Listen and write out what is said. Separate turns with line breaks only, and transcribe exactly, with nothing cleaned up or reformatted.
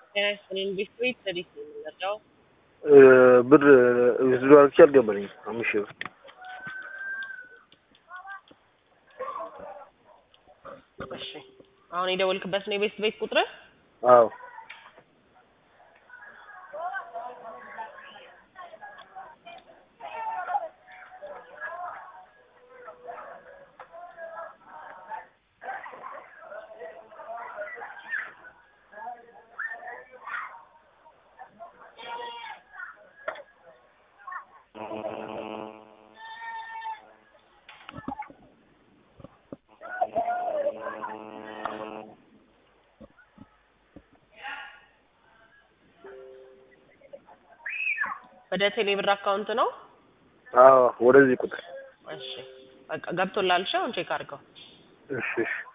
ጤናይስጥልኝ ቢስትሪት ሰዲስ ነው የምንረዳው።
ብር ብዙ አርክቻ አልገባልኝ አምስት ሺህ ብር።
እሺ አሁን የደወልክበት ነው የቤት ቤት ቁጥር?
አዎ
ወደ ቴሌብር አካውንት ነው?
አዎ ወደዚህ ቁጥር።
እሺ በቃ ገብቶላል። ሻውን ቼክ አድርገው።
እሺ እሺ